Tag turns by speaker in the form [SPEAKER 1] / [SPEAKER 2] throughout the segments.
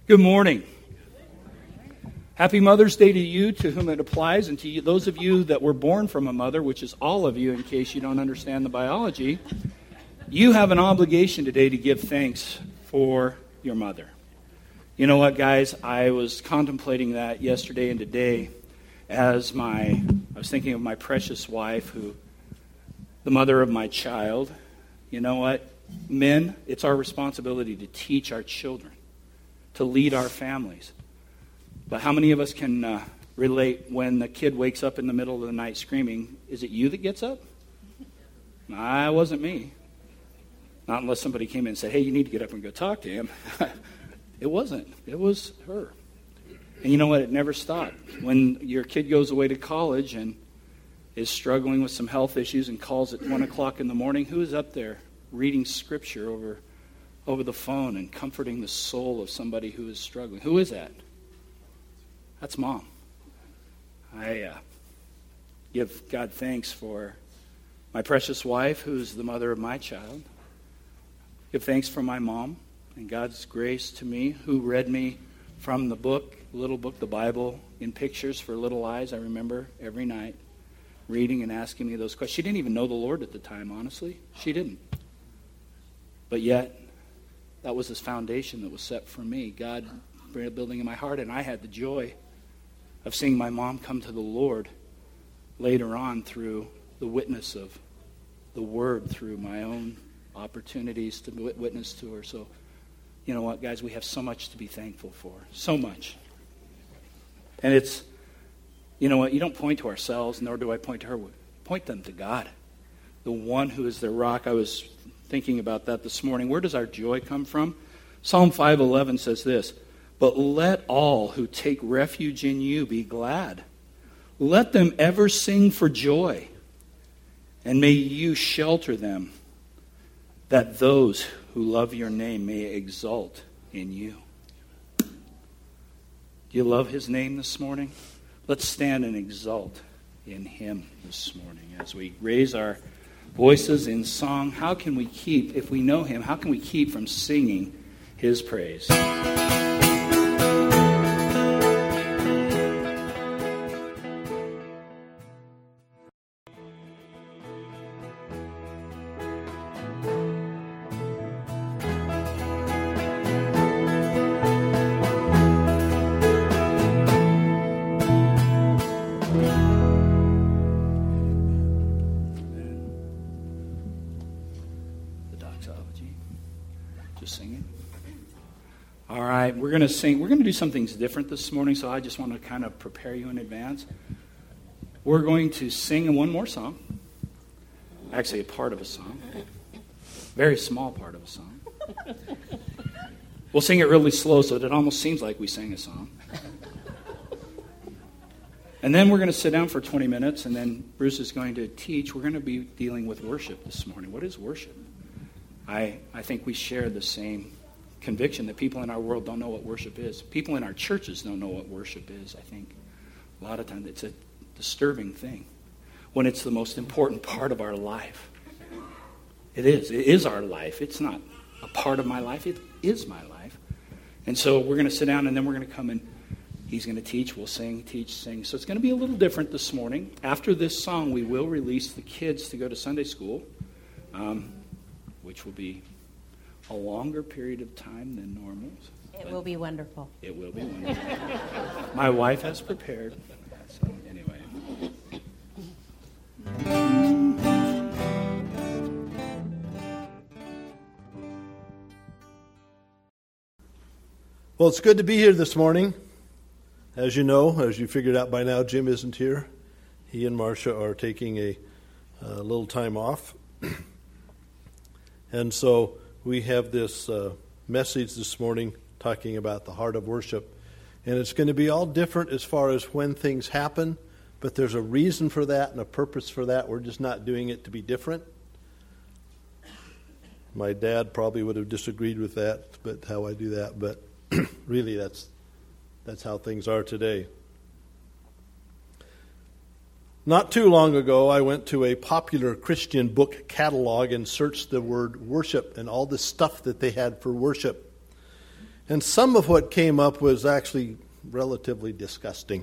[SPEAKER 1] Good morning. Happy Mother's Day to you, to whom it applies, and to you, those of you that were born from a mother, which is all of you in case you don't understand the biology. You have an obligation today to give thanks for your mother. You know what, guys? I was contemplating that yesterday and today as I was thinking of my precious wife, the mother of my child. You know what? Men, it's our responsibility to teach our children, to lead our families. But how many of us can relate when the kid wakes up in the middle of the night screaming, is it you that gets up? Nah, it wasn't me. Not unless somebody came in and said, hey, you need to get up and go talk to him. It wasn't. It was her. And you know what? It never stopped. When your kid goes away to college and is struggling with some health issues and calls at 1 o'clock in the morning, who is up there reading scripture over the phone and comforting the soul of somebody who is struggling? Who is that? That's Mom. I give God thanks for my precious wife, who's the mother of my child. Give thanks for my mom and God's grace to me, who read me from the little book, the Bible, in pictures for little eyes. I remember every night reading and asking me those questions. She didn't even know the Lord at the time, honestly. She didn't. But yet, that was his foundation that was set for me. God building in my heart, and I had the joy of seeing my mom come to the Lord later on through the witness of the Word, through my own opportunities to witness to her. So, you know what, guys, we have so much to be thankful for. So much. And it's, you know what, you don't point to ourselves, nor do I point to her. Point them to God, the one who is their rock. I was thinking about that this morning. Where does our joy come from? Psalm 5:11 says this, but let all who take refuge in you be glad. Let them ever sing for joy, and may you shelter them, that those who love your name may exult in you. Do you love his name this morning? Let's stand and exult in him this morning as we raise our voices in song. How can we keep, if we know him, how can we keep from singing his praise? We're going to sing. We're going to do some things different this morning, so I just want to kind of prepare you in advance. We're going to sing one more song. Actually, a part of a song. Very small part of a song. We'll sing it really slow so that it almost seems like we sang a song. And then we're going to sit down for 20 minutes, and then Bruce is going to teach. We're going to be dealing with worship this morning. What is worship? I think we share the same conviction that people in our world don't know what worship is. People in our churches don't know what worship is, I think. A lot of times it's a disturbing thing when it's the most important part of our life. It is. It is our life. It's not a part of my life. It is my life. And so we're going to sit down, and then we're going to come and he's going to teach. We'll sing, teach, sing. So it's going to be a little different this morning. After this song, we will release the kids to go to Sunday school, which will be a longer period of time than normal.
[SPEAKER 2] It will be wonderful.
[SPEAKER 1] It will be wonderful. My wife has prepared. So anyway.
[SPEAKER 3] Well, it's good to be here this morning. As you know, as you figured out by now, Jim isn't here. He and Marcia are taking a little time off. And so we have this message this morning talking about the heart of worship. And it's going to be all different as far as when things happen, but there's a reason for that and a purpose for that. We're just not doing it to be different. My dad probably would have disagreed with that, but how I do that. But really, that's how things are today. Not too long ago, I went to a popular Christian book catalog and searched the word worship and all the stuff that they had for worship. And some of what came up was actually relatively disgusting.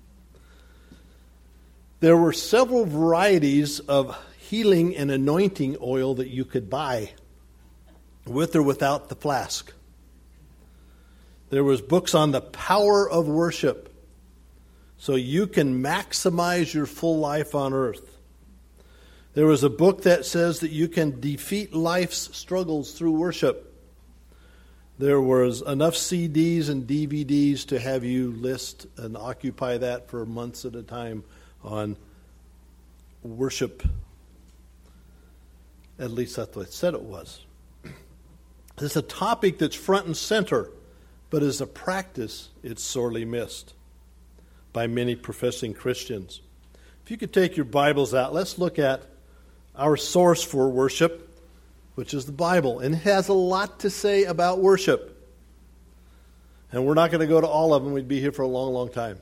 [SPEAKER 3] There were several varieties of healing and anointing oil that you could buy, with or without the flask. There was books on the power of worship, so you can maximize your full life on earth. There was a book that says that you can defeat life's struggles through worship. There was enough CDs and DVDs to have you list and occupy that for months at a time on worship. At least that's what it said it was. It's a topic that's front and center, but as a practice, it's sorely missed by many professing Christians. If you could take your Bibles out, let's look at our source for worship, which is the Bible. And it has a lot to say about worship. And we're not going to go to all of them. We'd be here for a long, long time.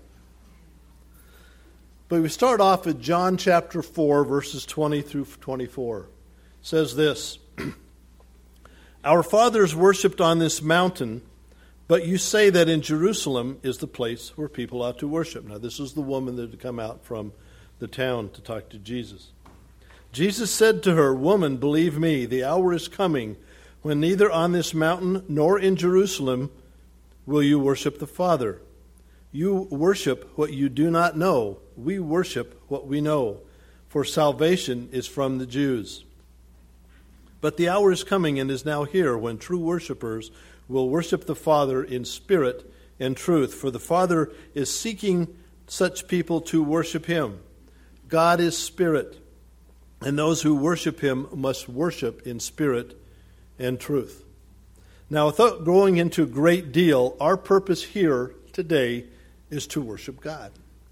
[SPEAKER 3] But we start off at John chapter 4, verses 20 through 24. It says this, Our fathers worshipped on this mountain, but you say that in Jerusalem is the place where people ought to worship. Now, this is the woman that had come out from the town to talk to Jesus. Jesus said to her, Woman, believe me, the hour is coming when neither on this mountain nor in Jerusalem will you worship the Father. You worship what you do not know. We worship what we know, for salvation is from the Jews. But the hour is coming and is now here when true worshipers will worship the Father in spirit and truth, for the Father is seeking such people to worship him. God is spirit, and those who worship him must worship in spirit and truth. Now, without going into a great deal, our purpose here today is to worship God.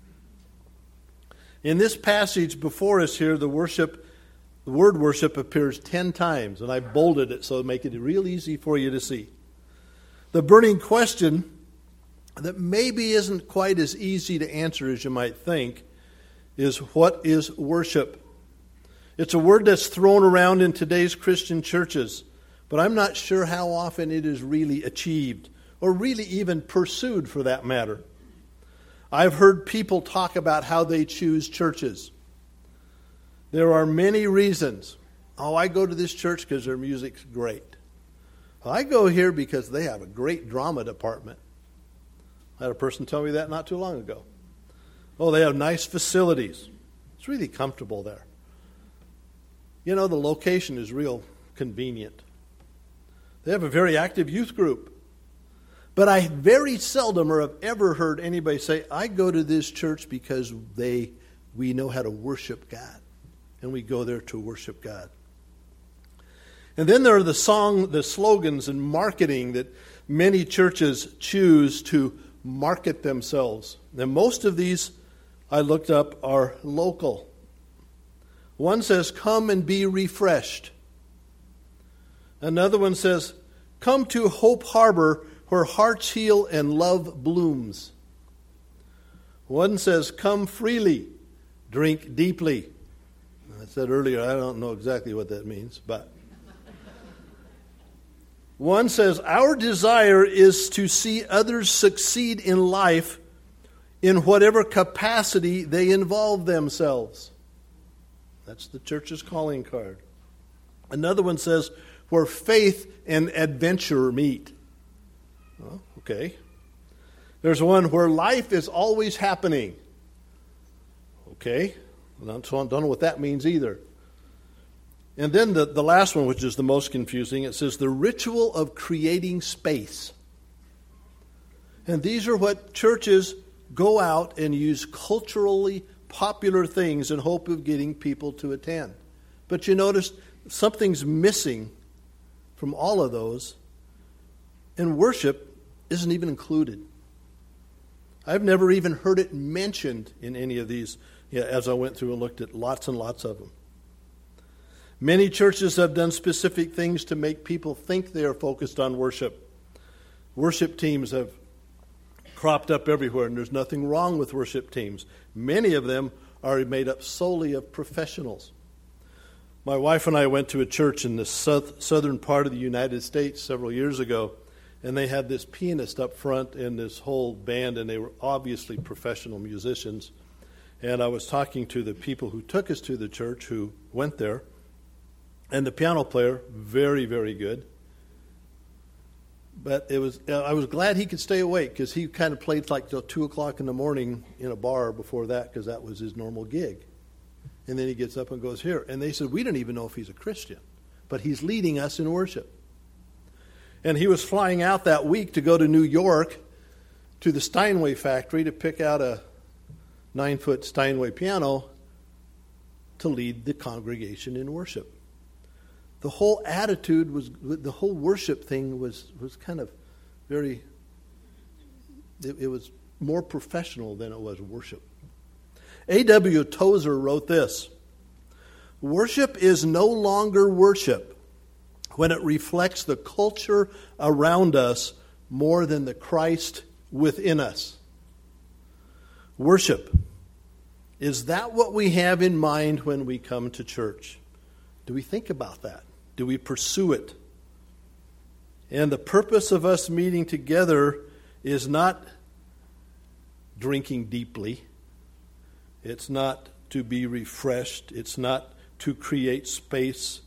[SPEAKER 3] In this passage before us here, the word worship appears 10 times, and I bolded it so to make it real easy for you to see. The burning question that maybe isn't quite as easy to answer as you might think is, what is worship? It's a word that's thrown around in today's Christian churches, but I'm not sure how often it is really achieved, or really even pursued for that matter. I've heard people talk about how they choose churches. There are many reasons. I go to this church because their music's great. I go here because they have a great drama department. I had a person tell me that not too long ago. They have nice facilities. It's really comfortable there. The location is real convenient. They have a very active youth group. But I very seldom or have ever heard anybody say, I go to this church because we know how to worship God. And we go there to worship God. And then there are the slogans and marketing that many churches choose to market themselves. And most of these, I looked up, are local. One says, come and be refreshed. Another one says, come to Hope Harbor where hearts heal and love blooms. One says, come freely, drink deeply. I said earlier, I don't know exactly what that means, but one says, our desire is to see others succeed in life in whatever capacity they involve themselves. That's the church's calling card. Another one says, where faith and adventure meet. Oh, okay. There's one where life is always happening. Okay. I don't know what that means either. And then the last one, which is the most confusing, it says the ritual of creating space. And these are what churches go out and use culturally popular things in hope of getting people to attend. But you notice something's missing from all of those, and worship isn't even included. I've never even heard it mentioned in any of these as I went through and looked at lots and lots of them. Many churches have done specific things to make people think they are focused on worship. Worship teams have cropped up everywhere, and there's nothing wrong with worship teams. Many of them are made up solely of professionals. My wife and I went to a church in the southern part of the United States several years ago, And they had this pianist up front and this whole band, and they were obviously professional musicians. And I was talking to the people who took us to the church who went there. And the piano player, very, very good. But I was glad he could stay awake, because he kind of played like till 2 o'clock in the morning in a bar before that, because that was his normal gig. And then he gets up and goes here. And they said, we don't even know if he's a Christian, but he's leading us in worship. And he was flying out that week to go to New York to the Steinway factory to pick out a 9-foot Steinway piano to lead the congregation in worship. The whole attitude was, the whole worship thing was kind of very, it was more professional than it was worship. A.W. Tozer wrote this: worship is no longer worship when it reflects the culture around us more than the Christ within us. Worship. Is that what we have in mind when we come to church? Do we think about that? Do we pursue it? And the purpose of us meeting together is not drinking deeply. It's not to be refreshed. It's not to create space.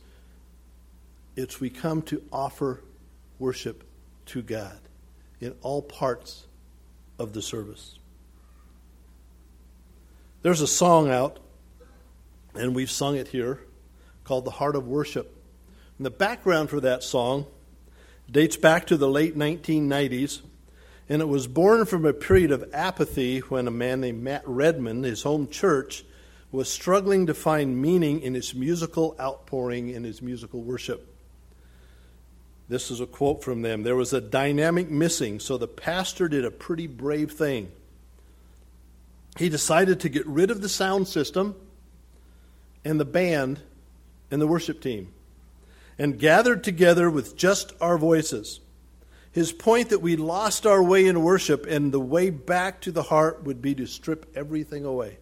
[SPEAKER 3] It's we come to offer worship to God in all parts of the service. There's a song out, and we've sung it here, called The Heart of Worship. And the background for that song dates back to the late 1990s, and it was born from a period of apathy when a man named Matt Redman, his home church, was struggling to find meaning in his musical outpouring, in his musical worship. This is a quote from them. There was a dynamic missing, so the pastor did a pretty brave thing. He decided to get rid of the sound system and the band and the worship team and gathered together with just our voices. His point that we lost our way in worship, and the way back to the heart would be to strip everything away.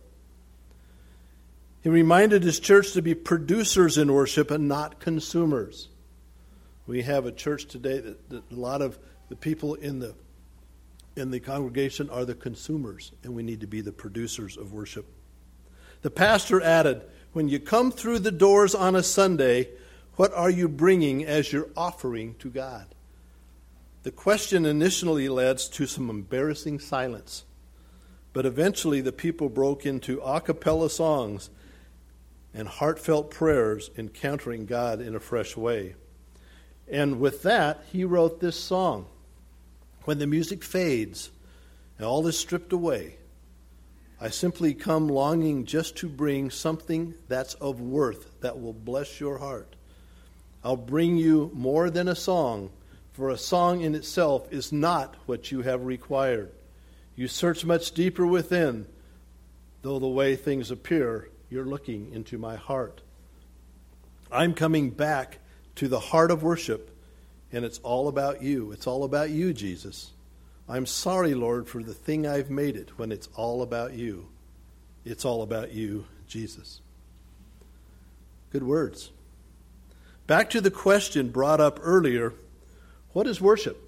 [SPEAKER 3] He reminded his church to be producers in worship and not consumers. We have a church today that a lot of the people in the congregation are the consumers, and we need to be the producers of worship. The pastor added, when you come through the doors on a Sunday, what are you bringing as your offering to God? The question initially led to some embarrassing silence, but eventually the people broke into a cappella songs and heartfelt prayers, encountering God in a fresh way. And with that, he wrote this song. When the music fades and all is stripped away, I simply come longing just to bring something that's of worth that will bless your heart. I'll bring you more than a song, for a song in itself is not what you have required. You search much deeper within, though the way things appear, you're looking into my heart. I'm coming back to the heart of worship, and it's all about you. It's all about you, Jesus. I'm sorry, Lord, for the thing I've made it when it's all about you. It's all about you, Jesus. Good words. Back to the question brought up earlier, what is worship?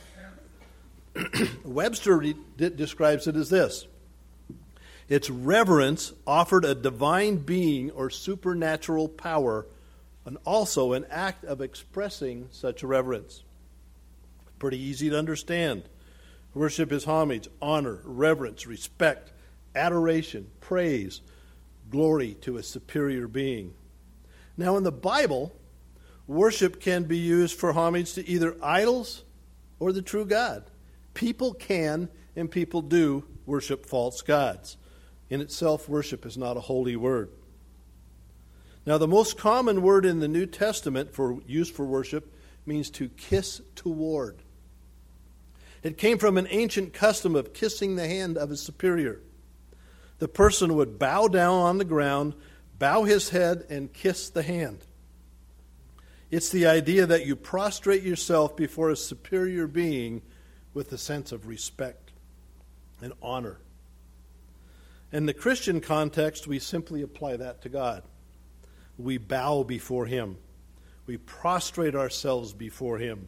[SPEAKER 3] Webster describes it as this: it's reverence offered a divine being or supernatural power, and also an act of expressing such reverence. Pretty easy to understand. Worship is homage, honor, reverence, respect, adoration, praise, glory to a superior being. Now in the Bible, worship can be used for homage to either idols or the true God. People can and people do worship false gods. In itself, worship is not a holy word. Now, the most common word in the New Testament for used for worship means to kiss toward. It came from an ancient custom of kissing the hand of a superior. The person would bow down on the ground, bow his head, and kiss the hand. It's the idea that you prostrate yourself before a superior being with a sense of respect and honor. In the Christian context, we simply apply that to God. We bow before Him. We prostrate ourselves before Him.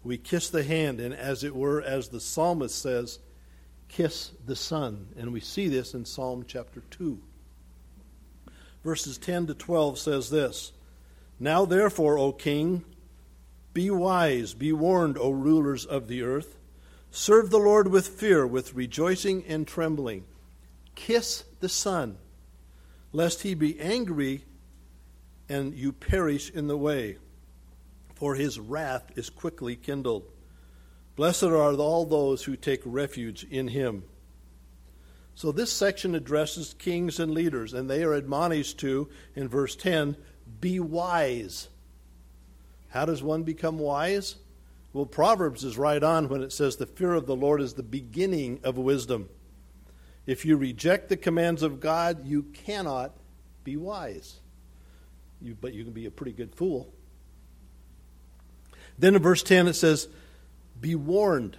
[SPEAKER 3] We kiss the hand, and as it were, as the psalmist says, kiss the Son. And we see this in Psalm chapter 2. Verses 10 to 12 says this, Now therefore, O king, be wise, be warned, O rulers of the earth. Serve the Lord with fear, with rejoicing and trembling. Kiss the Son, lest he be angry and you perish in the way, for his wrath is quickly kindled. Blessed are all those who take refuge in him. So this section addresses kings and leaders, and they are admonished to, in verse 10, be wise. How does one become wise? Well, Proverbs is right on when it says the fear of the Lord is the beginning of wisdom. If you reject the commands of God, you cannot be wise. But you can be a pretty good fool. Then in verse 10 it says, be warned.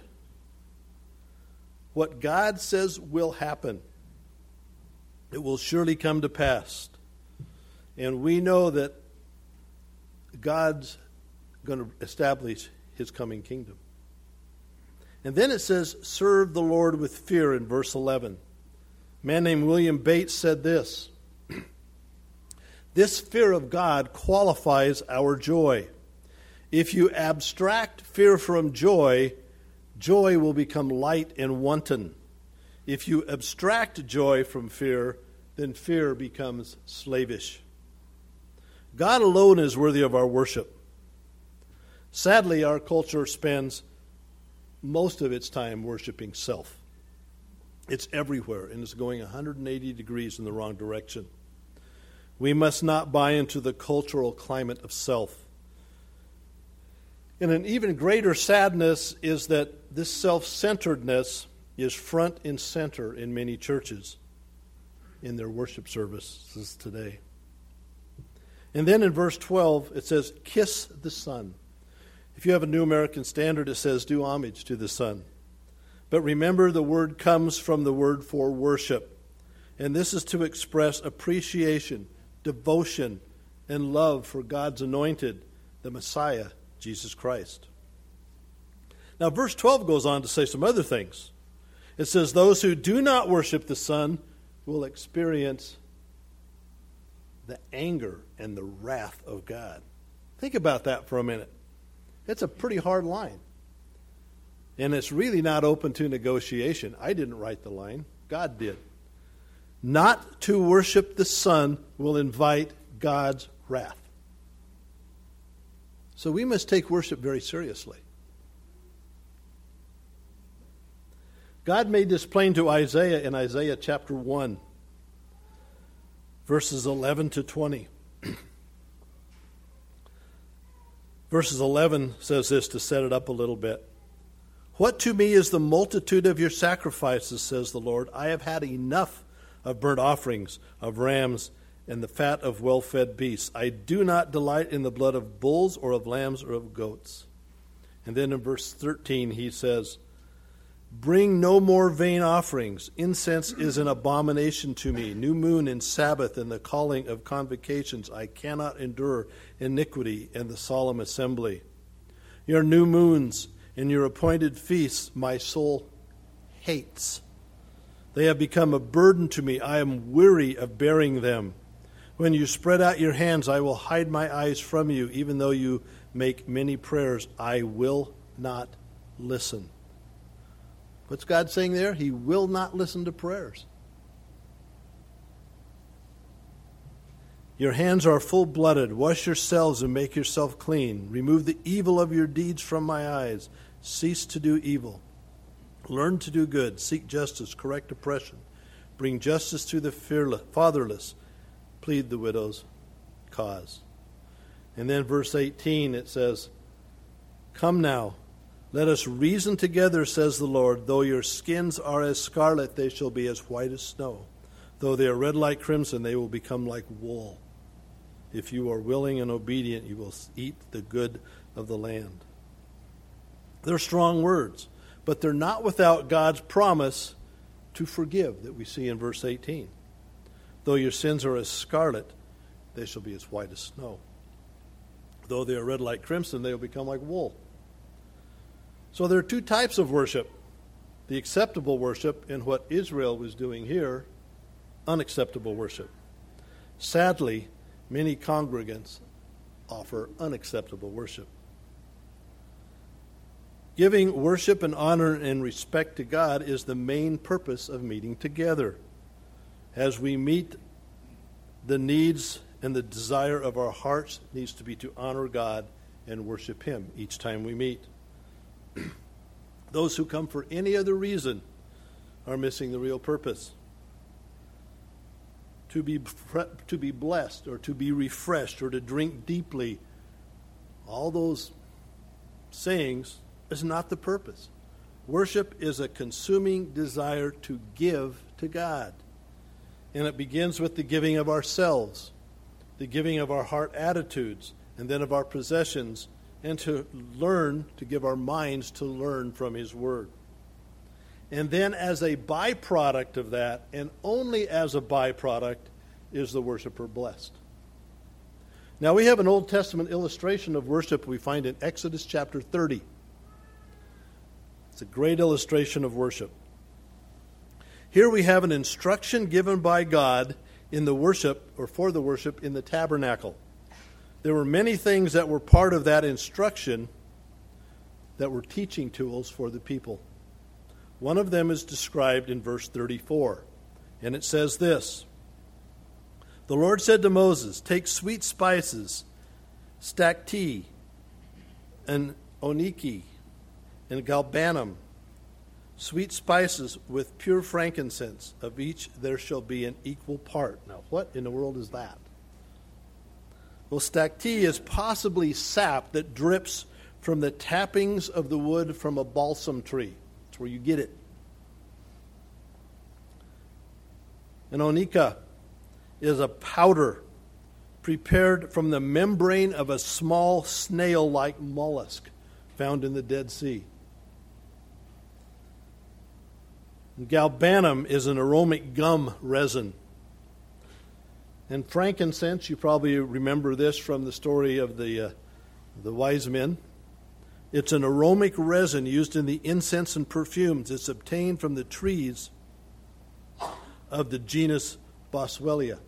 [SPEAKER 3] What God says will happen. It will surely come to pass. And we know that God's going to establish his coming kingdom. And then it says, serve the Lord with fear in verse 11. A man named William Bates said this, this fear of God qualifies our joy. If you abstract fear from joy, joy will become light and wanton. If you abstract joy from fear, then fear becomes slavish. God alone is worthy of our worship. Sadly, our culture spends most of its time worshiping self. It's everywhere, and it's going 180 degrees in the wrong direction. We must not buy into the cultural climate of self. And an even greater sadness is that this self-centeredness is front and center in many churches in their worship services today. And then in verse 12, it says, kiss the Son. If you have a New American Standard, it says, do homage to the Son. But remember, the word comes from the word for worship. And this is to express appreciation, devotion, and love for God's anointed, the Messiah, Jesus Christ. Now, verse 12 goes on to say some other things. It says, those who do not worship the Son will experience the anger and the wrath of God. Think about that for a minute. It's a pretty hard line. And it's really not open to negotiation. I didn't write the line. God did. Not to worship the Son will invite God's wrath. So we must take worship very seriously. God made this plain to Isaiah in Isaiah chapter 1, verses 11 to 20. Verses 11 says this to set it up a little bit. What to me is the multitude of your sacrifices, says the Lord. I have had enough of burnt offerings, of rams, and the fat of well-fed beasts. I do not delight in the blood of bulls or of lambs or of goats. And then in verse 13 he says, bring no more vain offerings. Incense is an abomination to me. New moon and Sabbath and the calling of convocations. I cannot endure iniquity and the solemn assembly. Your new moons and your appointed feasts my soul hates. They have become a burden to me. I am weary of bearing them. When you spread out your hands, I will hide my eyes from you. Even though you make many prayers, I will not listen. What's God saying there? He will not listen to prayers. Your hands are full-blooded. Wash yourselves and make yourself clean. Remove the evil of your deeds from my eyes. Cease to do evil. Learn to do good. Seek justice. Correct oppression. Bring justice to the fatherless. Plead the widow's cause. And then verse 18 it says, come now, let us reason together, says the Lord. Though your skins are as scarlet, they shall be as white as snow. Though they are red like crimson, they will become like wool. If you are willing and obedient, you will eat the good of the land. They're strong words, but they're not without God's promise to forgive that we see in verse 18. Though your sins are as scarlet, they shall be as white as snow. Though they are red like crimson, they will become like wool. So there are two types of worship. The acceptable worship and what Israel was doing here, unacceptable worship. Sadly, many congregants offer unacceptable worship. Giving worship and honor and respect to God is the main purpose of meeting together. As we meet, the needs and the desire of our hearts needs to be to honor God and worship Him each time we meet. Those who come for any other reason are missing the real purpose. To be blessed or to be refreshed or to drink deeply, all those sayings is not the purpose. Worship is a consuming desire to give to God. And it begins with the giving of ourselves, the giving of our heart attitudes, and then of our possessions, and to learn, to give our minds to learn from His Word. And then as a byproduct of that, and only as a byproduct, is the worshiper blessed. Now we have an Old Testament illustration of worship we find in Exodus chapter 30. It's a great illustration of worship. Here we have an instruction given by God in the worship, or for the worship, in the tabernacle. There were many things that were part of that instruction that were teaching tools for the people. One of them is described in verse 34, and it says this: "The Lord said to Moses, take sweet spices, stacte, and onychi, and galbanum, sweet spices with pure frankincense. Of each there shall be an equal part." Now, what in the world is that? Well, stacte is possibly sap that drips from the tappings of the wood from a balsam tree. That's where you get it. And onycha is a powder prepared from the membrane of a small snail-like mollusk found in the Dead Sea. Galbanum is an aromatic gum resin. And frankincense, you probably remember this from the story of the wise men. It's an aromatic resin used in the incense and perfumes. It's obtained from the trees of the genus Boswellia.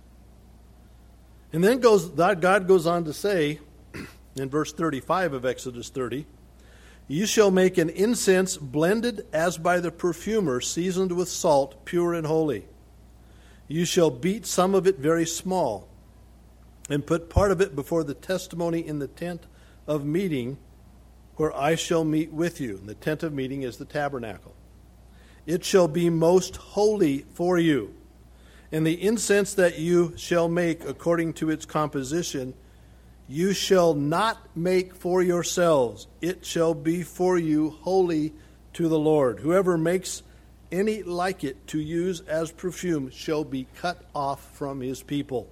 [SPEAKER 3] And then God goes on to say, in verse 35 of Exodus 30, "You shall make an incense blended as by the perfumer, seasoned with salt, pure and holy. You shall beat some of it very small, and put part of it before the testimony in the tent of meeting, where I shall meet with you." And the tent of meeting is the tabernacle. "It shall be most holy for you. And the incense that you shall make according to its composition, you shall not make for yourselves. It shall be for you holy to the Lord. Whoever makes any like it to use as perfume shall be cut off from his people."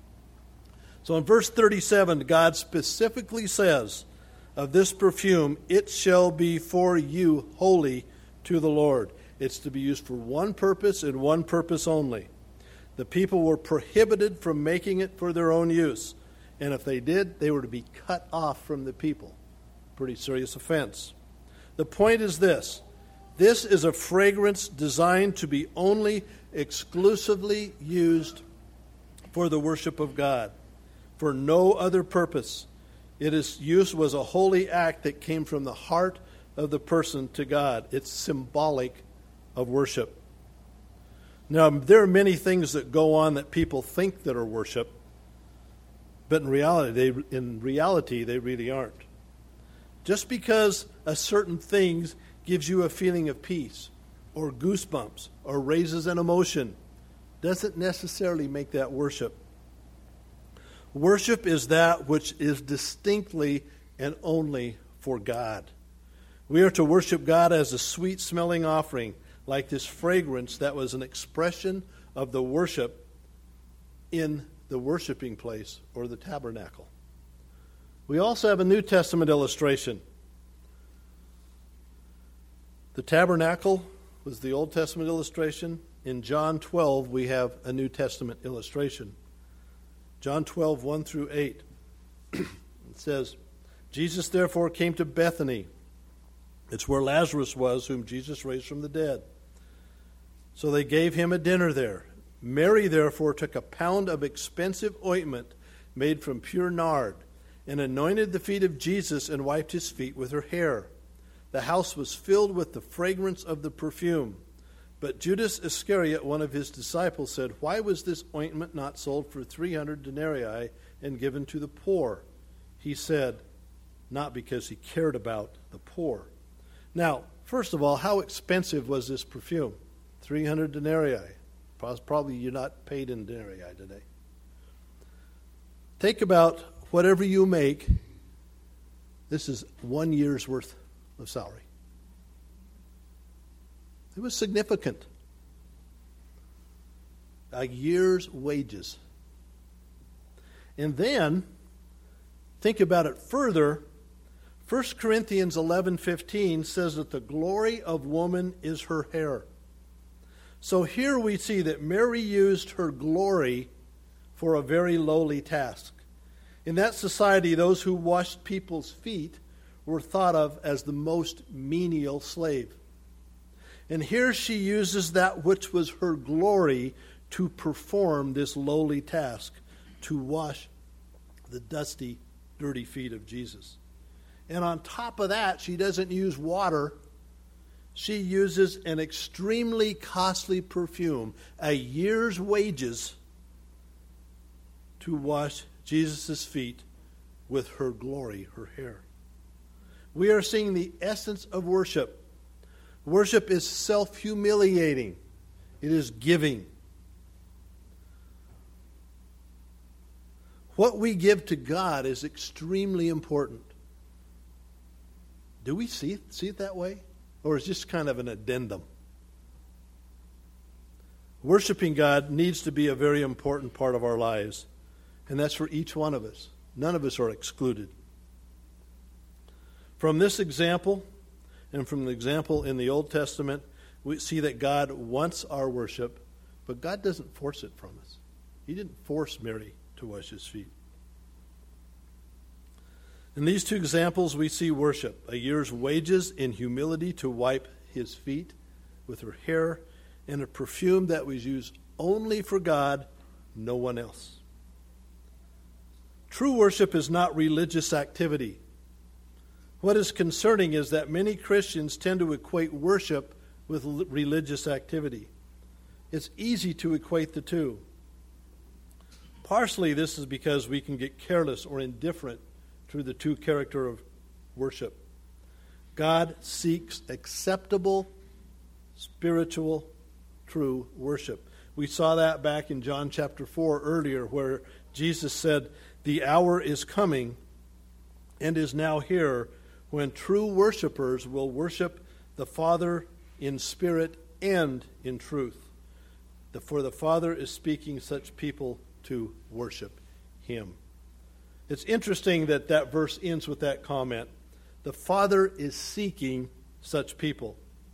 [SPEAKER 3] So in verse 37, God specifically says of this perfume, "It shall be for you holy to the Lord." It's to be used for one purpose and one purpose only. The people were prohibited from making it for their own use. And if they did, they were to be cut off from the people. Pretty serious offense. The point is this: this is a fragrance designed to be only exclusively used for the worship of God, for no other purpose. Its use was a holy act that came from the heart of the person to God. It's symbolic of worship. Now, there are many things that go on that people think that are worship, but in reality, they really aren't. Just because a certain thing gives you a feeling of peace or goosebumps or raises an emotion doesn't necessarily make that worship. Worship is that which is distinctly and only for God. We are to worship God as a sweet-smelling offering, like this fragrance that was an expression of the worship in the worshiping place or the tabernacle. We also have a New Testament illustration. The tabernacle was the Old Testament illustration. In John 12, we have a New Testament illustration. John 12, 1 through 8. It says, "Jesus therefore came to Bethany, It's where Lazarus was, whom Jesus raised from the dead. So they gave him a dinner there. Mary, therefore, took a pound of expensive ointment made from pure nard, and anointed the feet of Jesus and wiped his feet with her hair. The house was filled with the fragrance of the perfume. But Judas Iscariot, one of his disciples, said, "Why was this ointment not sold for 300 denarii and given to the poor?" He said, not because he cared about the poor. Now, first of all, how expensive was this perfume? 300 denarii. Probably you're not paid in denarii today. Think about whatever you make. This is 1 year's worth of salary. It was significant. A year's wages. And then, think about it further. 1 Corinthians 11:15 says that the glory of woman is her hair. So here we see that Mary used her glory for a very lowly task. In that society, those who washed people's feet were thought of as the most menial slave. And here she uses that which was her glory to perform this lowly task, to wash the dusty, dirty feet of Jesus. And on top of that, she doesn't use water. She uses an extremely costly perfume, a year's wages, to wash Jesus' feet with her glory, her hair. We are seeing the essence of worship. Worship is self-humiliating. It is giving. What we give to God is extremely important. Do we see it that way? Or is it just kind of an addendum? Worshiping God needs to be a very important part of our lives. And that's for each one of us. None of us are excluded. From this example, and from the example in the Old Testament, we see that God wants our worship, but God doesn't force it from us. He didn't force Mary to wash his feet. In these two examples, we see worship. A year's wages in humility to wipe his feet with her hair, and a perfume that was used only for God, no one else. True worship is not religious activity. What is concerning is that many Christians tend to equate worship with religious activity. It's easy to equate the two. Partially, this is because we can get careless or indifferent through the two character of worship. God seeks acceptable, spiritual, true worship. We saw that back in John chapter 4 earlier, where Jesus said, "The hour is coming and is now here when true worshipers will worship the Father in spirit and in truth. For the Father is seeking such people to worship him." It's interesting that that verse ends with that comment. The Father is seeking such people.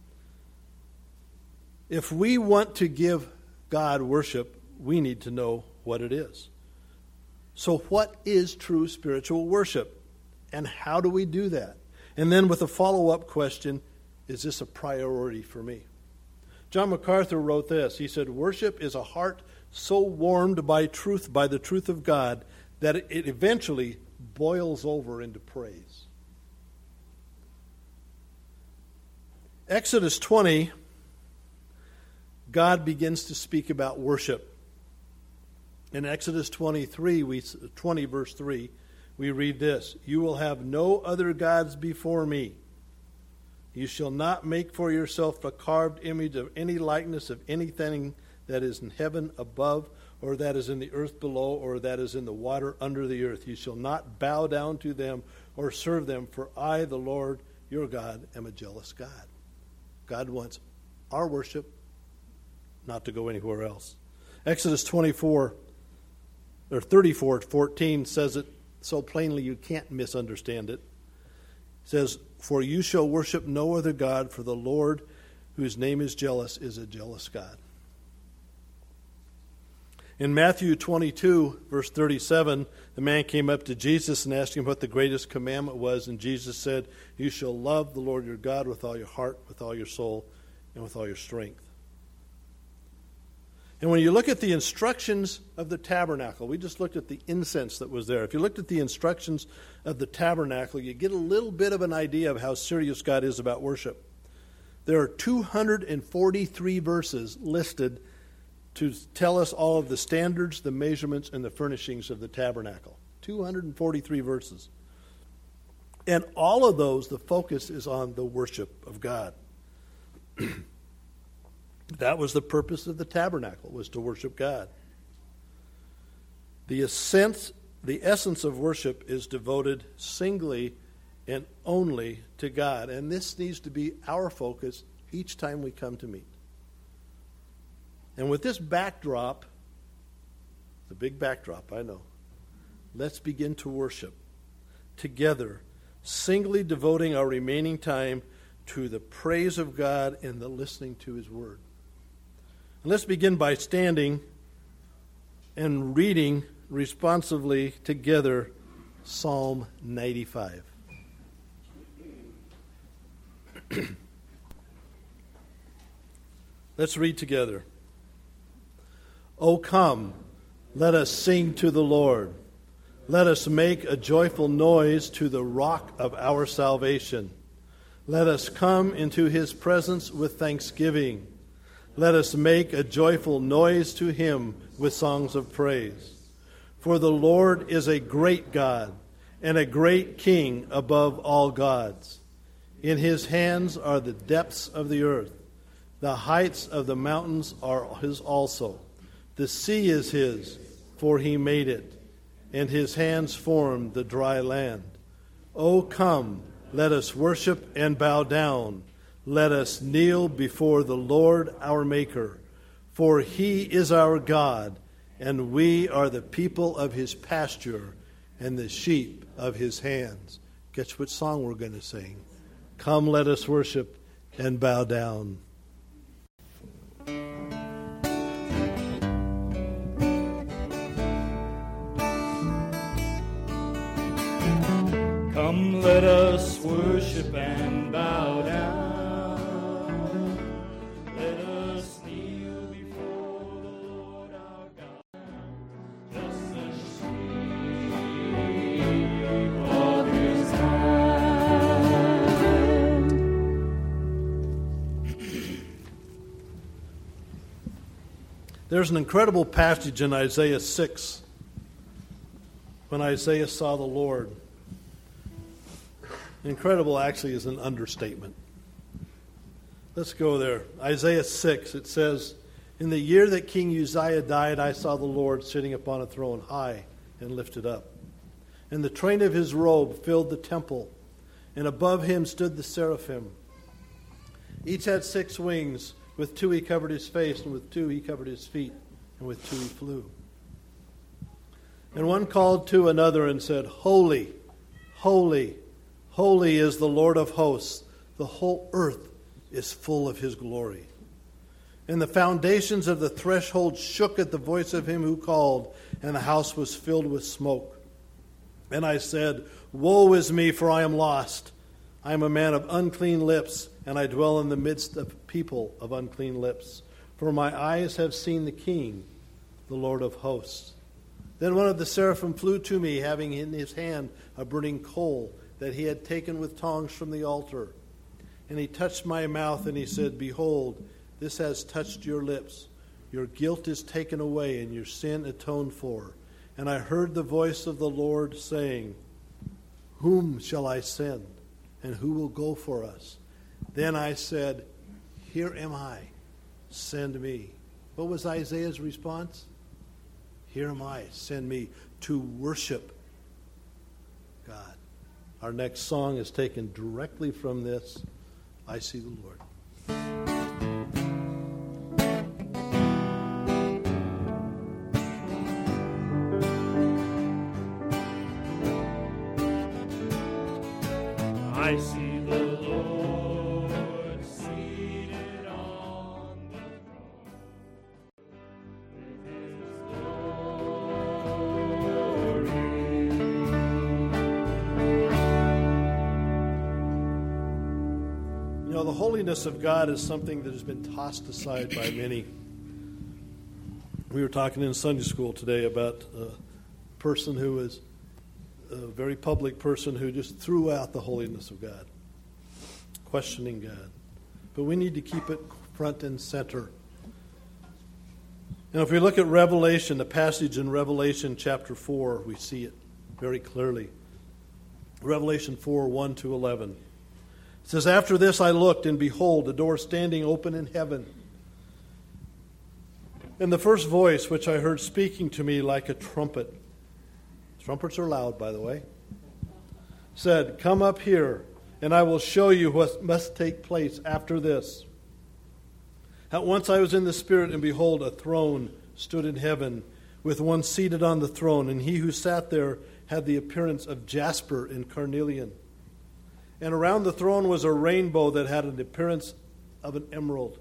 [SPEAKER 3] If we want to give God worship, we need to know what it is. So what is true spiritual worship? And how do we do that? And then with a follow-up question, is this a priority for me? John MacArthur wrote this. He said, "Worship is a heart so warmed by truth, by the truth of God, that it eventually boils over into praise." Exodus 20, God begins to speak about worship. In Exodus 20 verse 3, we read this: "You will have no other gods before me. You shall not make for yourself a carved image of any likeness of anything that is in heaven above, or that is in the earth below, or that is in the water under the earth. You shall not bow down to them or serve them, for I, the Lord your God, am a jealous God." God wants our worship, not to go anywhere else. Exodus 34:14 says it so plainly you can't misunderstand it. It says, "For you shall worship no other God, for the Lord, whose name is jealous, is a jealous God." In Matthew 22, verse 37, the man came up to Jesus and asked him what the greatest commandment was, and Jesus said, "You shall love the Lord your God with all your heart, with all your soul, and with all your strength." And when you look at the instructions of the tabernacle, we just looked at the incense that was there. If you looked at the instructions of the tabernacle, you get a little bit of an idea of how serious God is about worship. There are 243 verses listed to tell us all of the standards, the measurements, and the furnishings of the tabernacle. 243 verses. And all of those, the focus is on the worship of God. That was the purpose of the tabernacle, was to worship God. The essence of worship is devoted singly and only to God. And this needs to be our focus each time we come to meet. And with this backdrop, the big backdrop, I know, let's begin to worship together, singly devoting our remaining time to the praise of God and the listening to His Word. And let's begin by standing and reading responsively together Psalm 95. Let's read together. O come, let us sing to the Lord. Let us make a joyful noise to the rock of our salvation. Let us come into His presence with thanksgiving. Let us make a joyful noise to Him with songs of praise. For the Lord is a great God and a great King above all gods. In His hands are the depths of the earth. The heights of the mountains are His also. The sea is His, for He made it, and His hands formed the dry land. O come, let us worship and bow down. Let us kneel before the Lord our Maker. For He is our God, and we are the people of His pasture and the sheep of His hands. Guess what song we're going to sing? Come, let us worship and bow down.
[SPEAKER 1] Come, let us worship and bow down. Let us kneel before the Lord our God. Just as sheep of His hand.
[SPEAKER 3] There's an incredible passage in Isaiah 6 when Isaiah saw the Lord. Incredible actually is an understatement. Let's go there. Isaiah 6, it says, "In the year that King Uzziah died, I saw the Lord sitting upon a throne high and lifted up. And the train of His robe filled the temple, and above Him stood the seraphim. Each had 6 wings. With 2 He covered His face, and with 2 He covered His feet, and with 2 He flew. And one called to another and said, Holy, holy, holy is the Lord of hosts. The whole earth is full of His glory. And the foundations of the threshold shook at the voice of Him who called, and the house was filled with smoke. And I said, Woe is me, for I am lost. I am a man of unclean lips, and I dwell in the midst of people of unclean lips. For my eyes have seen the King, the Lord of hosts. Then one of the seraphim flew to me, having in his hand a burning coal that he had taken with tongs from the altar. And he touched my mouth, and he said, Behold, this has touched your lips. Your guilt is taken away, and your sin atoned for. And I heard the voice of the Lord saying, Whom shall I send, and who will go for us? Then I said, Here am I, send me. What was Isaiah's response? Here am I, send me to worship God. Our next song is taken directly from this, I See the Lord.
[SPEAKER 1] I see the Lord seated on the throne, with His
[SPEAKER 3] the holiness of God is something that has been tossed aside by many. We were talking in Sunday school today about a person who was a very public person who just threw out the holiness of God, questioning God. But we need to keep it front and center. And if we look at Revelation, the passage in Revelation chapter 4, we see it very clearly. Revelation 4, 1 to 11. It says, "After this I looked, and behold, a door standing open in heaven. And the first voice which I heard speaking to me like a trumpet," trumpets are loud, by the way, said, "Come up here, and I will show you what must take place after this." At once I was in the Spirit, and behold, a throne stood in heaven, with one seated on the throne, and he who sat there had the appearance of jasper and carnelian. And around the throne was a rainbow that had an appearance of an emerald.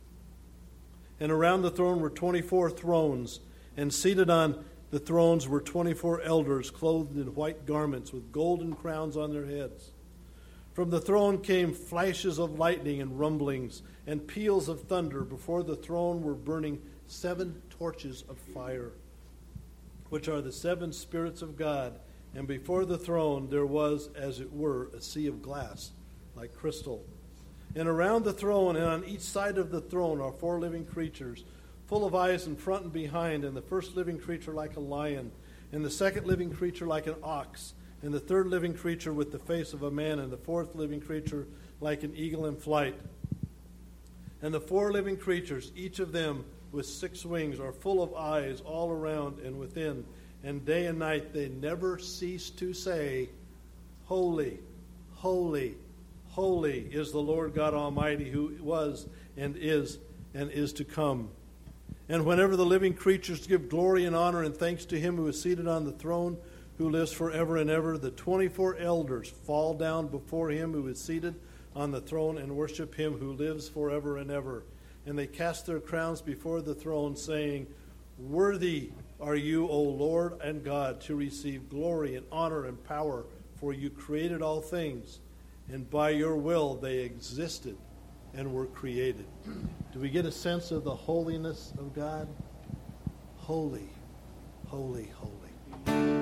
[SPEAKER 3] And around the throne were 24 thrones, and seated on the thrones were 24 elders, clothed in white garments, with golden crowns on their heads. From the throne came flashes of lightning and rumblings, and peals of thunder. Before the throne were burning 7 torches of fire, which are the 7 spirits of God. And before the throne there was, as it were, a sea of glass, like crystal. And around the throne and on each side of the throne are 4 living creatures, full of eyes in front and behind, and the first living creature like a lion, and the second living creature like an ox, and the third living creature with the face of a man, and the fourth living creature like an eagle in flight. And the 4 living creatures, each of them with 6 wings, are full of eyes all around and within, and day and night they never cease to say, "Holy, holy, holy is the Lord God Almighty, who was and is to come." And whenever the living creatures give glory and honor and thanks to him who is seated on the throne, who lives forever and ever, the 24 elders fall down before him who is seated on the throne and worship him who lives forever and ever. And they cast their crowns before the throne, saying, "Worthy are you, O Lord and God, to receive glory and honor and power, for you created all things, and by your will they existed and were created." Do we get a sense of the holiness of God? Holy, holy, holy.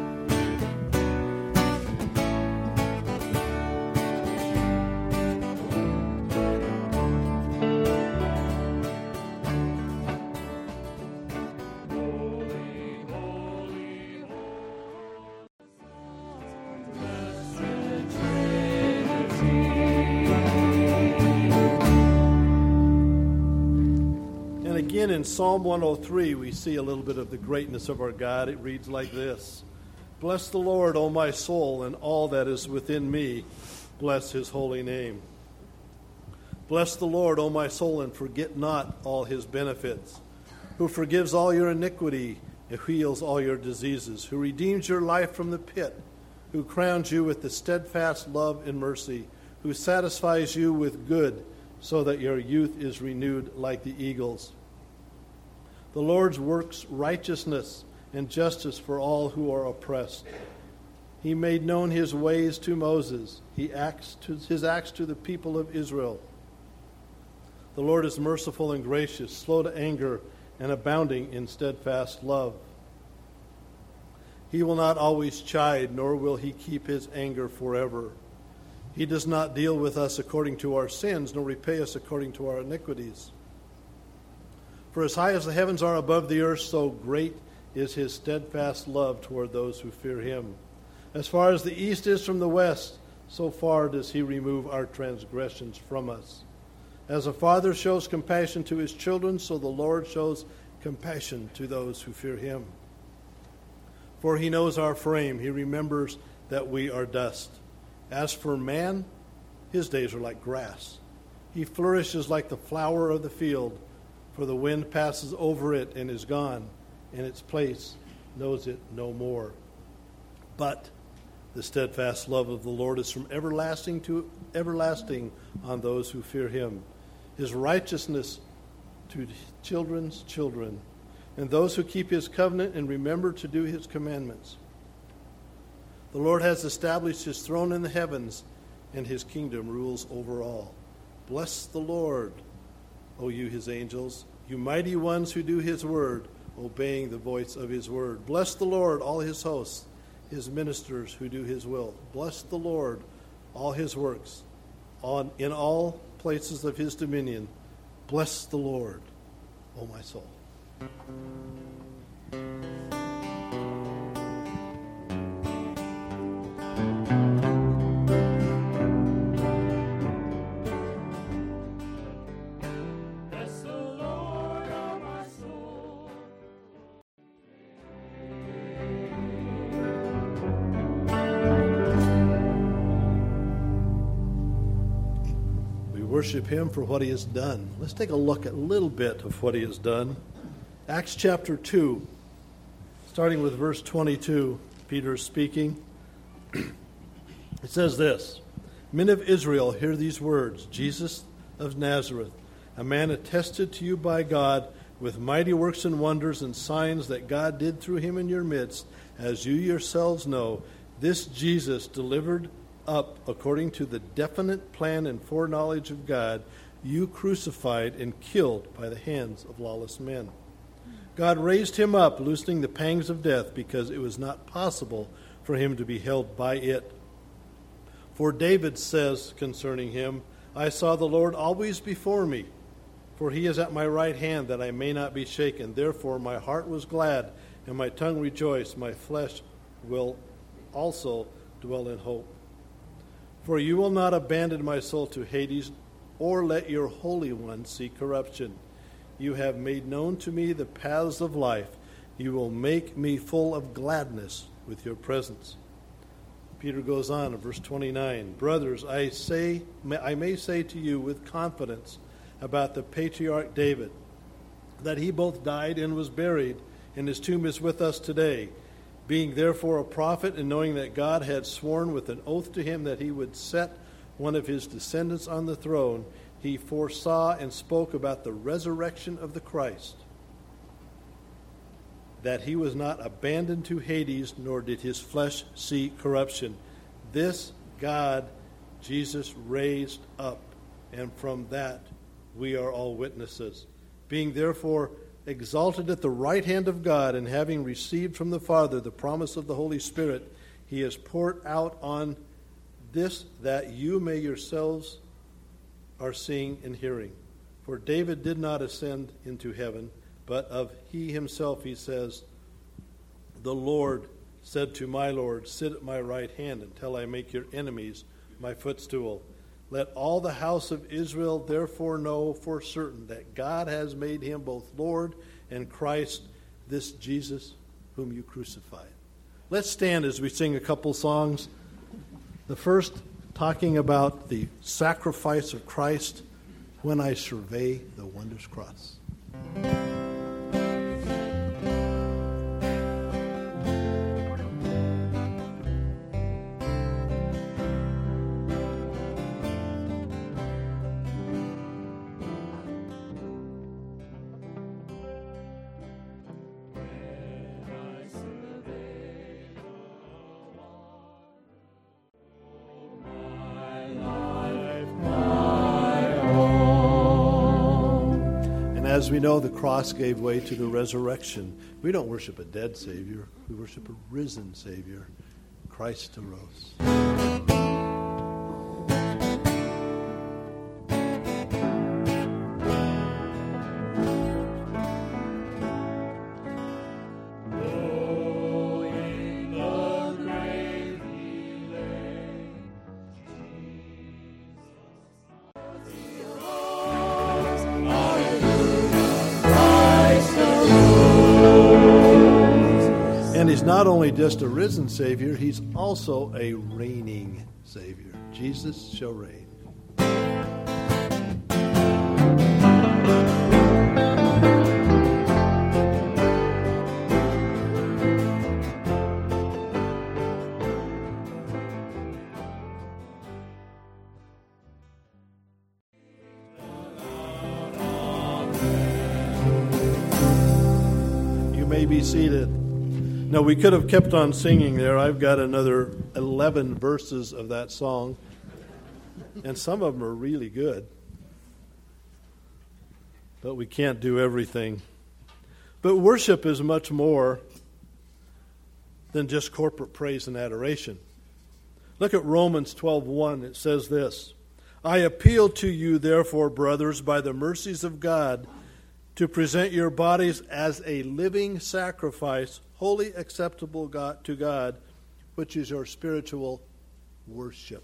[SPEAKER 3] In Psalm 103, we see a little bit of the greatness of our God. It reads like this: "Bless the Lord, O my soul, and all that is within me. Bless his holy name. Bless the Lord, O my soul, and forget not all his benefits, who forgives all your iniquity and heals all your diseases, who redeems your life from the pit, who crowns you with the steadfast love and mercy, who satisfies you with good, so that your youth is renewed like the eagles. The Lord works righteousness and justice for all who are oppressed. He made known his ways to Moses, his acts to the people of Israel. The Lord is merciful and gracious, slow to anger, and abounding in steadfast love. He will not always chide, nor will he keep his anger forever. He does not deal with us according to our sins, nor repay us according to our iniquities. For as high as the heavens are above the earth, so great is his steadfast love toward those who fear him. As far as the east is from the west, so far does he remove our transgressions from us. As a father shows compassion to his children, so the Lord shows compassion to those who fear him. For he knows our frame, he remembers that we are dust. As for man, his days are like grass. He flourishes like the flower of the field, for the wind passes over it and is gone, and its place knows it no more. But the steadfast love of the Lord is from everlasting to everlasting on those who fear him. His righteousness to children's children, and those who keep his covenant and remember to do his commandments. The Lord has established his throne in the heavens, and his kingdom rules over all. Bless the Lord, O you his angels, you mighty ones who do his word, obeying the voice of his word. Bless the Lord, all his hosts, his ministers who do his will. Bless the Lord, all his works, in all places of his dominion. Bless the Lord, O my soul. Worship him for what he has done. Let's take a look at a little bit of what he has done. Acts chapter 2, starting with verse 22, Peter is speaking. It says this, Men of Israel, hear these words, Jesus of Nazareth, a man attested to you by God with mighty works and wonders and signs that God did through him in your midst, as you yourselves know, this Jesus delivered up according to the definite plan and foreknowledge of God, you crucified and killed by the hands of lawless men. God raised him up, loosening the pangs of death, because it was not possible for him to be held by it. For David says concerning him, I saw the Lord always before me, for he is at my right hand, that I may not be shaken. Therefore my heart was glad, and my tongue rejoiced. My flesh will also dwell in hope. For you will not abandon my soul to Hades, or let your Holy One see corruption. You have made known to me the paths of life. You will make me full of gladness with your presence. Peter goes on in verse 29, Brothers, I may say to you with confidence about the patriarch David, that he both died and was buried, and his tomb is with us today. Being therefore a prophet, and knowing that God had sworn with an oath to him that he would set one of his descendants on the throne, he foresaw and spoke about the resurrection of the Christ, that he was not abandoned to Hades, nor did his flesh see corruption. This God Jesus raised up, and from that we are all witnesses. Being therefore exalted at the right hand of God, and having received from the Father the promise of the Holy Spirit, he has poured out on this, that you may yourselves are seeing and hearing. For David did not ascend into heaven, but of he himself he says, The Lord said to my Lord, Sit at my right hand until I make your enemies my footstool. Let all the house of Israel therefore know for certain that God has made him both Lord and Christ, this Jesus whom you crucified. Let's stand as we sing a couple songs. The first talking about the sacrifice of Christ, When I Survey the Wondrous Cross. As we know, the cross gave way to the resurrection. We don't worship a dead Savior. We worship a risen Savior. Christ arose. He's not only just a risen Savior, he's also a reigning Savior. Jesus shall reign. You may be seated. No, we could have kept on singing there. I've got another 11 verses of that song, and some of them are really good. but we can't do everything. But worship is much more than just corporate praise and adoration. Look at Romans 12:1. It says this, I appeal to you, therefore, brothers, by the mercies of God, to present your bodies as a living sacrifice, wholly acceptable to God, which is your spiritual worship.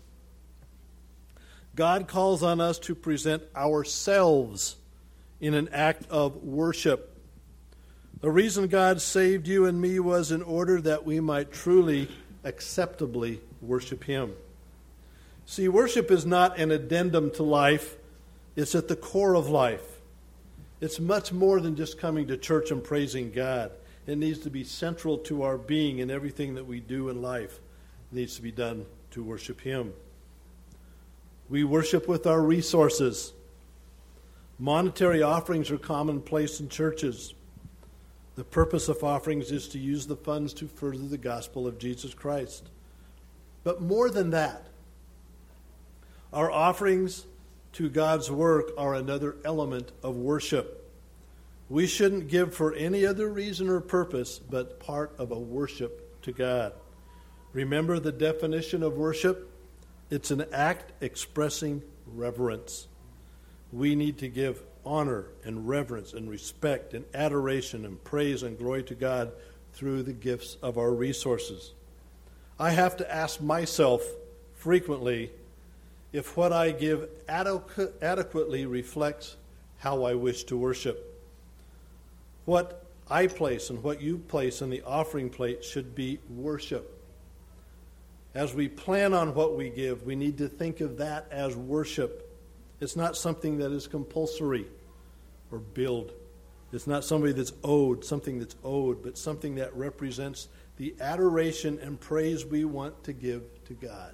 [SPEAKER 3] God calls on us to present ourselves in an act of worship. The reason God saved you and me was in order that we might truly, acceptably worship Him. See, worship is not an addendum to life. It's at the core of life. It's much more than just coming to church and praising God. It needs to be central to our being, and everything that we do in life needs to be done to worship Him. We worship with our resources. Monetary offerings are commonplace in churches. The purpose of offerings is to use the funds to further the gospel of Jesus Christ. But more than that, our offerings to God's work are another element of worship. We shouldn't give for any other reason or purpose but part of a worship to God. Remember the definition of worship? It's an act expressing reverence. We need to give honor and reverence and respect and adoration and praise and glory to God through the gifts of our resources. I have to ask myself frequently if what I give adequately reflects how I wish to worship. What I place and what you place in the offering plate should be worship. As we plan on what we give, we need to think of that as worship. It's not something that is compulsory or billed. It's not something that's owed, but something that represents the adoration and praise we want to give to God.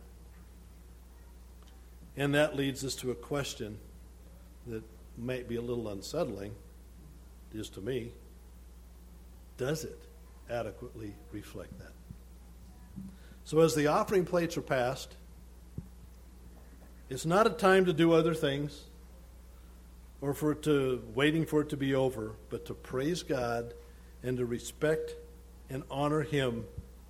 [SPEAKER 3] And that leads us to a question that might be a little unsettling, it is to me. Does it adequately reflect that? So as the offering plates are passed, it's not a time to do other things or waiting for it to be over, but to praise God and to respect and honor Him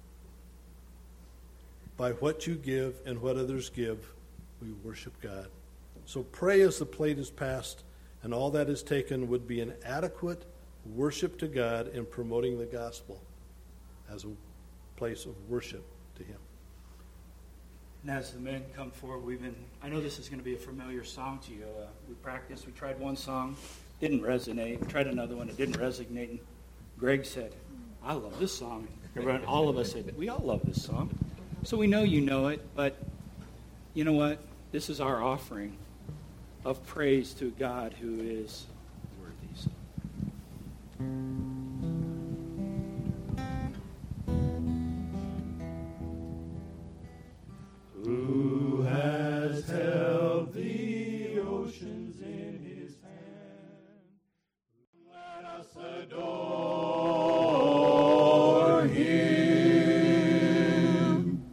[SPEAKER 3] by what you give and what others give. We worship God. So pray as the plate is passed and all that is taken would be an adequate worship to God in promoting the gospel as a place of worship to Him.
[SPEAKER 1] And as the men come forward, I know this is going to be a familiar song to you. We tried one song, didn't resonate. We tried another one, it didn't resonate. And Greg said, I love this song. Everyone, all of us said, we all love this song. So we know you know it, but you know what? This is our offering of praise to God who is worthy.
[SPEAKER 2] Who has held the oceans in His hand? Let us adore Him.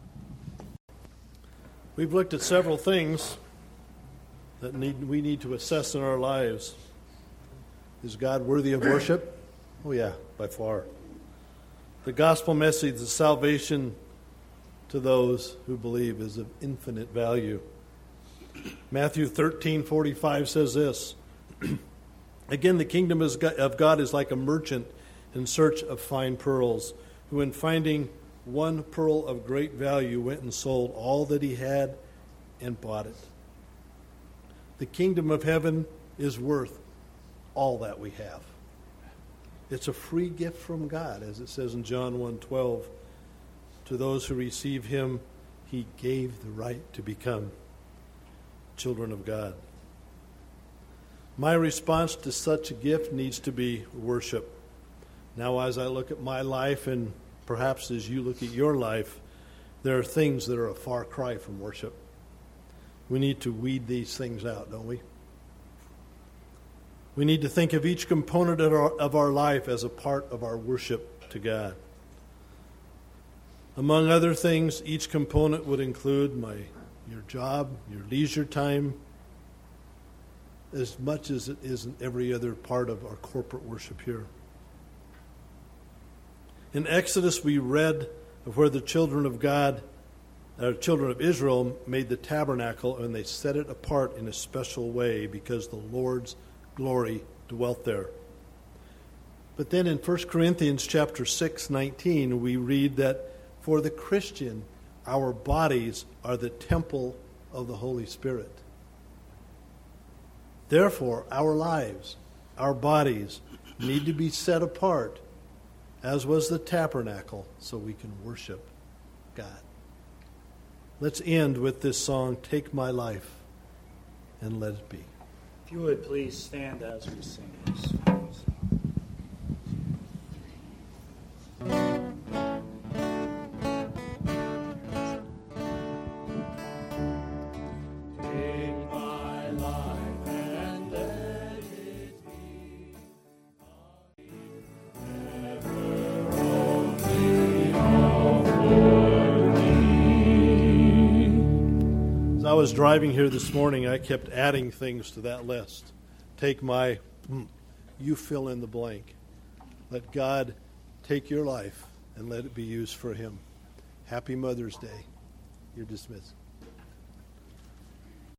[SPEAKER 3] We've looked at several things that we need to assess in our lives. Is God worthy of worship? Oh yeah, by far. The gospel message, the salvation to those who believe, is of infinite value. Matthew 13:45 says this, Again, the kingdom of God is like a merchant in search of fine pearls, who in finding one pearl of great value went and sold all that he had and bought it. The kingdom of heaven is worth all that we have. It's a free gift from God, as it says in John 1:12. To those who receive Him, He gave the right to become children of God. My response to such a gift needs to be worship. Now, as I look at my life, and perhaps as you look at your life, there are things that are a far cry from worship. We need to weed these things out, don't we? We need to think of each component of our life as a part of our worship to God. Among other things, each component would include your job, your leisure time, as much as it is in every other part of our corporate worship here. In Exodus, we read of where the children of Israel made the tabernacle, and they set it apart in a special way because the Lord's glory dwelt there. But then in 1 Corinthians chapter 6:19, we read that for the Christian, our bodies are the temple of the Holy Spirit. Therefore, our lives, our bodies, need to be set apart, as was the tabernacle, so we can worship God. Let's end with this song, Take My Life, and Let It Be.
[SPEAKER 1] If you would please stand as we sing this.
[SPEAKER 3] I was driving here this morning, I kept adding things to that list. You fill in the blank. Let God take your life and let it be used for Him. Happy Mother's Day. You're dismissed.